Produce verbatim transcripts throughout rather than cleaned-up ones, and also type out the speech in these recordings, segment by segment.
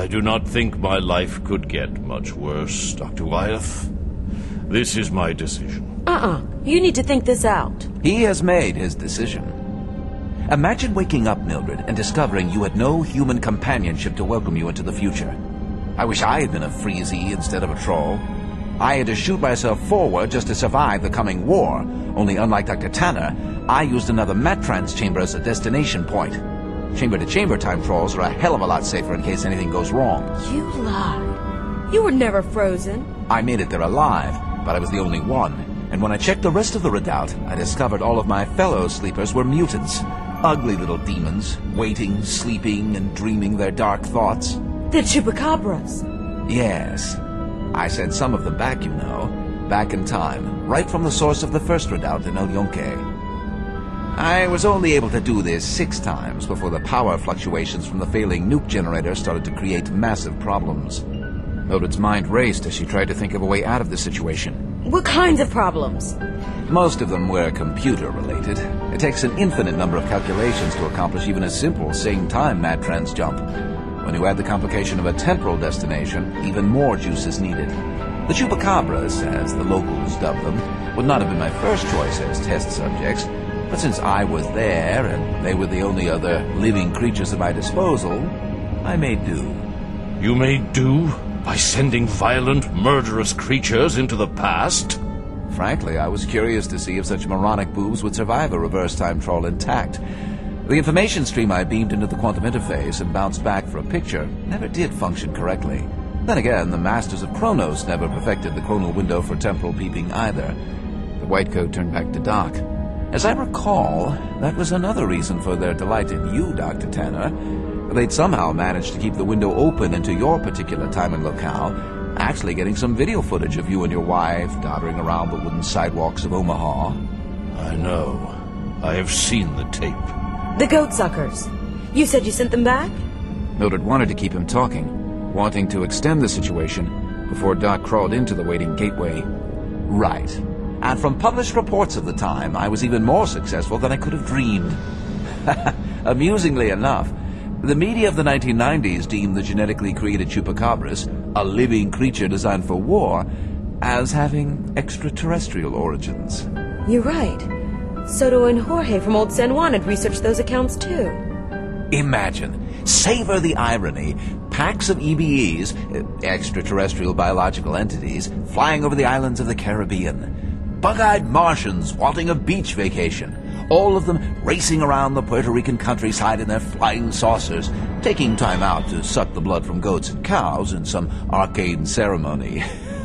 I do not think my life could get much worse, Doctor Wyeth. This is my decision. Uh-uh. You need to think this out. He has made his decision. Imagine waking up, Mildred, and discovering you had no human companionship to welcome you into the future. I wish I had been a Freezy instead of a troll. I had to shoot myself forward just to survive the coming war. Only unlike Doctor Tanner, I used another Matrans chamber as a destination point. Chamber-to-chamber time trolls are a hell of a lot safer in case anything goes wrong. You lied. You were never frozen. I made it there alive, but I was the only one. And when I checked the rest of the redoubt, I discovered all of my fellow sleepers were mutants. Ugly little demons, waiting, sleeping, and dreaming their dark thoughts. The Chupacabras. Yes. I sent some of them back, you know. Back in time, right from the source of the first redoubt in El Yunque. I was only able to do this six times before the power fluctuations from the failing nuke generator started to create massive problems. Mildred's mind raced as she tried to think of a way out of the situation. What kinds of problems? Most of them were computer-related. It takes an infinite number of calculations to accomplish even a simple same-time Matrans jump. When you add the complication of a temporal destination, even more juice is needed. The Chupacabras, as the locals dub them, would not have been my first choice as test subjects, but since I was there, and they were the only other living creatures at my disposal, I made do. You made do? By sending violent, murderous creatures into the past? Frankly, I was curious to see if such moronic boobs would survive a reverse time troll intact. The information stream I beamed into the quantum interface and bounced back for a picture never did function correctly. Then again, the Masters of Kronos never perfected the chronal window for temporal peeping either. The white coat turned back to Doc. As I recall, that was another reason for their delight in you, Doctor Tanner. They'd somehow managed to keep the window open into your particular time and locale, actually getting some video footage of you and your wife doddering around the wooden sidewalks of Omaha. I know. I have seen the tape. The goat suckers. You said you sent them back? Mildred wanted to keep him talking, wanting to extend the situation before Doc crawled into the waiting gateway. Right. And from published reports of the time, I was even more successful than I could have dreamed. Amusingly enough, the media of the nineteen nineties deemed the genetically created Chupacabras, a living creature designed for war, as having extraterrestrial origins. You're right. Soto and Jorge from Old San Juan had researched those accounts too. Imagine, savor the irony, packs of E B Es, extraterrestrial biological entities, flying over the islands of the Caribbean. Bug-eyed Martians wanting a beach vacation. All of them racing around the Puerto Rican countryside in their flying saucers, taking time out to suck the blood from goats and cows in some arcane ceremony.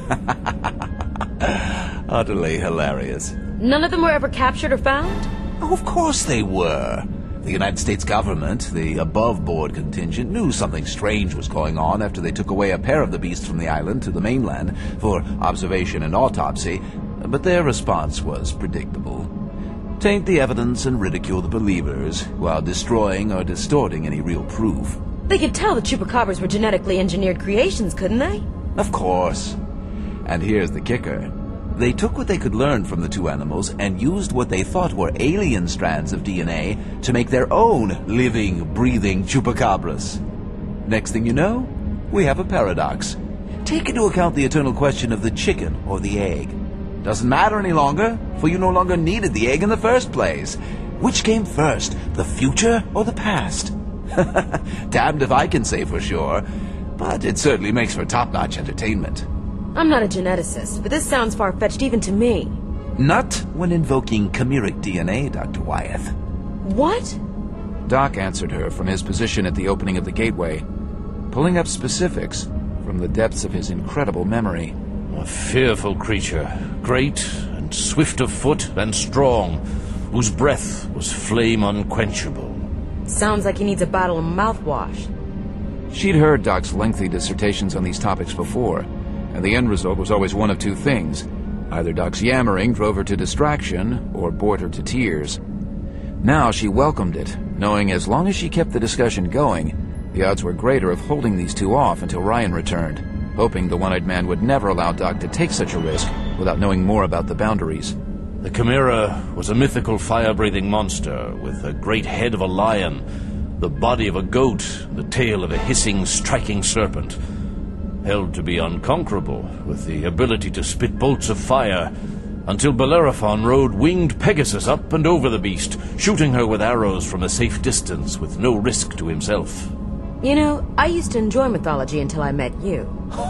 Utterly hilarious. None of them were ever captured or found? Oh, of course they were. The United States government, the above-board contingent, knew something strange was going on after they took away a pair of the beasts from the island to the mainland for observation and autopsy, but their response was predictable. Taint the evidence and ridicule the believers, while destroying or distorting any real proof. They could tell the Chupacabras were genetically engineered creations, couldn't they? Of course. And here's the kicker. They took what they could learn from the two animals and used what they thought were alien strands of D N A to make their own living, breathing Chupacabras. Next thing you know, we have a paradox. Take into account the eternal question of the chicken or the egg. Doesn't matter any longer, for you no longer needed the egg in the first place. Which came first, the future or the past? Damned if I can say for sure, but it certainly makes for top-notch entertainment. I'm not a geneticist, but this sounds far-fetched even to me. Not when invoking chimeric D N A, Doctor Wyeth. What? Doc answered her from his position at the opening of the gateway, pulling up specifics from the depths of his incredible memory. A fearful creature, great and swift of foot and strong, whose breath was flame unquenchable. Sounds like he needs a bottle of mouthwash. She'd heard Doc's lengthy dissertations on these topics before, and the end result was always one of two things. Either Doc's yammering drove her to distraction, or bored her to tears. Now she welcomed it, knowing as long as she kept the discussion going, the odds were greater of holding these two off until Ryan returned, hoping the one-eyed man would never allow Doc to take such a risk without knowing more about the boundaries. The Chimera was a mythical fire-breathing monster with a great head of a lion, The body of a goat, the tail of a hissing, striking serpent. Held to be unconquerable, with the ability to spit bolts of fire, until Bellerophon rode winged Pegasus up and over the beast, shooting her with arrows from a safe distance with no risk to himself. You know, I used to enjoy mythology until I met you.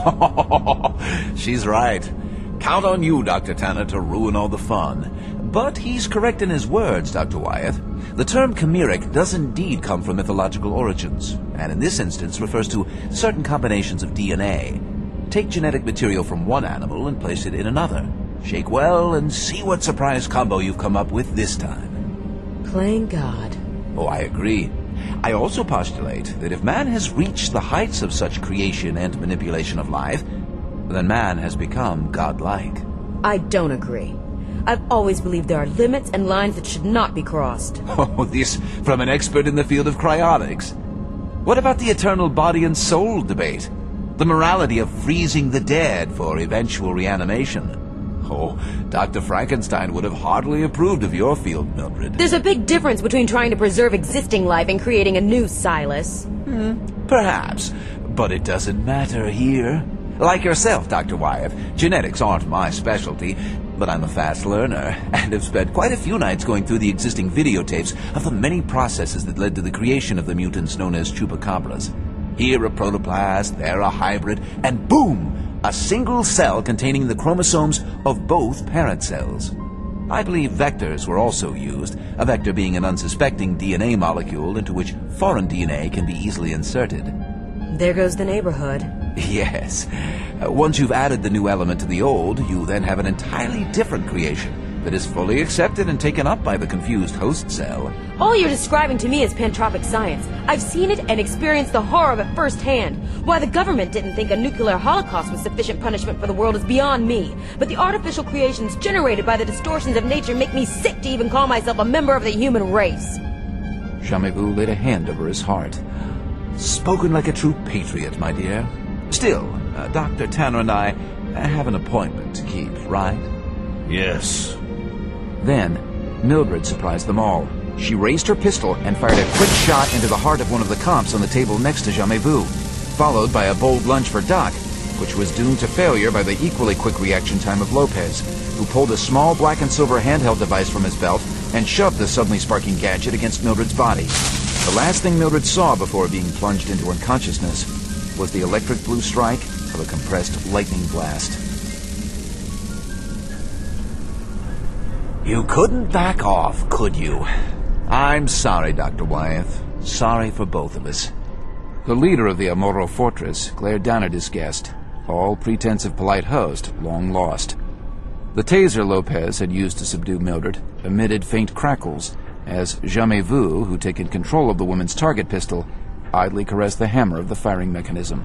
She's right. Count on you, Doctor Tanner, to ruin all the fun. But he's correct in his words, Doctor Wyeth. The term chimeric does indeed come from mythological origins, and in this instance refers to certain combinations of D N A. Take genetic material from one animal and place it in another. Shake well and see what surprise combo you've come up with this time. Playing God. Oh, I agree. I also postulate that if man has reached the heights of such creation and manipulation of life, then man has become godlike. I don't agree. I've always believed there are limits and lines that should not be crossed. Oh, this from an expert in the field of cryonics. What about the eternal body and soul debate? The morality of freezing the dead for eventual reanimation? Oh, Doctor Frankenstein would have heartily approved of your field, Mildred. There's a big difference between trying to preserve existing life and creating a new, Silas. Hmm, perhaps, but it doesn't matter here. Like yourself, Doctor Wyeth, genetics aren't my specialty, but I'm a fast learner, and have spent quite a few nights going through the existing videotapes of the many processes that led to the creation of the mutants known as chupacabras. Here a protoplast, there a hybrid, and boom! A single cell containing the chromosomes of both parent cells. I believe vectors were also used, a vector being an unsuspecting D N A molecule into which foreign D N A can be easily inserted. There goes the neighborhood. Yes. Uh, once you've added the new element to the old, you then have an entirely different creation that is fully accepted and taken up by the confused host cell. All you're describing to me is pantropic science. I've seen it and experienced the horror of it firsthand. Why the government didn't think a nuclear holocaust was sufficient punishment for the world is beyond me. But the artificial creations generated by the distortions of nature make me sick to even call myself a member of the human race. Jamais-Vu laid a hand over his heart. Spoken like a true patriot, my dear. Still, uh, Doctor Tanner and I have an appointment to keep, right? Yes. Then, Mildred surprised them all. She raised her pistol and fired a quick shot into the heart of one of the comps on the table next to Jamais-Vu, followed by a bold lunge for Doc, which was doomed to failure by the equally quick reaction time of Lopez, who pulled a small black and silver handheld device from his belt and shoved the suddenly sparking gadget against Mildred's body. The last thing Mildred saw before being plunged into unconsciousness was the electric blue strike of a compressed lightning blast. You couldn't back off, could you? I'm sorry, Doctor Wyeth. Sorry for both of us. The leader of the Amoro fortress glared down at his guest, all pretense of polite host long lost. The taser Lopez had used to subdue Mildred emitted faint crackles as Jamais-Vu, who'd taken control of the woman's target pistol, idly caressed the hammer of the firing mechanism.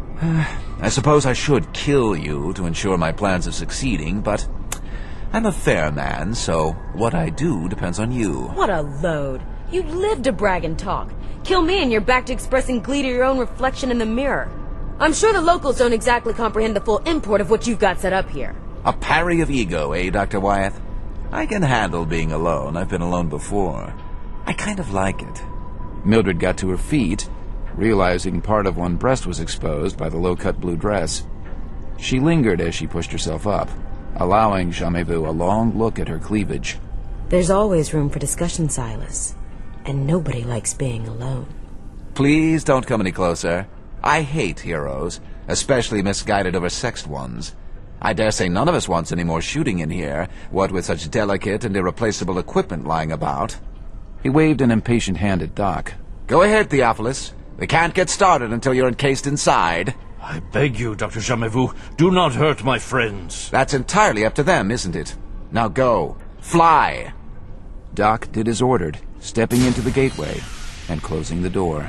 I suppose I should kill you to ensure my plans of succeeding, but I'm a fair man, so what I do depends on you. What a load. You live to brag and talk. Kill me and you're back to expressing glee to your own reflection in the mirror. I'm sure the locals don't exactly comprehend the full import of what you've got set up here. A parry of ego, eh, Doctor Wyeth? I can handle being alone. I've been alone before. I kind of like it. Mildred got to her feet, realizing part of one breast was exposed by the low-cut blue dress. She lingered as she pushed herself up, allowing Jamais-Vu a long look at her cleavage. There's always room for discussion, Silas. And nobody likes being alone. Please don't come any closer. I hate heroes, especially misguided oversexed ones. I dare say none of us wants any more shooting in here, what with such delicate and irreplaceable equipment lying about. He waved an impatient hand at Doc. Go ahead, Theophilus. We can't get started until you're encased inside. I beg you, Doctor Jamais-Vu, do not hurt my friends. That's entirely up to them, isn't it? Now go. Fly! Doc did as ordered, stepping into the gateway and closing the door.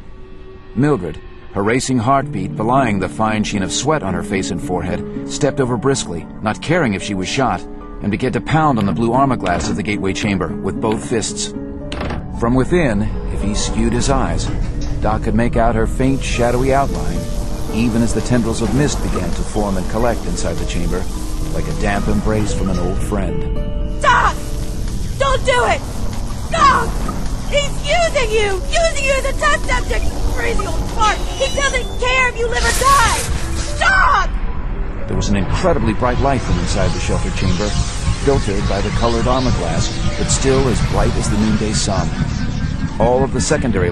Mildred, her racing heartbeat belying the fine sheen of sweat on her face and forehead, stepped over briskly, not caring if she was shot, and began to pound on the blue armor-glass of the gateway chamber with both fists. From within, if he skewed his eyes, Doc could make out her faint, shadowy outline, even as the tendrils of mist began to form and collect inside the chamber, like a damp embrace from an old friend. Doc! Don't do it! Doc! He's using you! Using you as a test subject! Crazy old fart! He doesn't care if you live or die! Stop! There was an incredibly bright light from inside the shelter chamber, filtered by the colored armor glass, but still as bright as the noonday sun. All of the secondary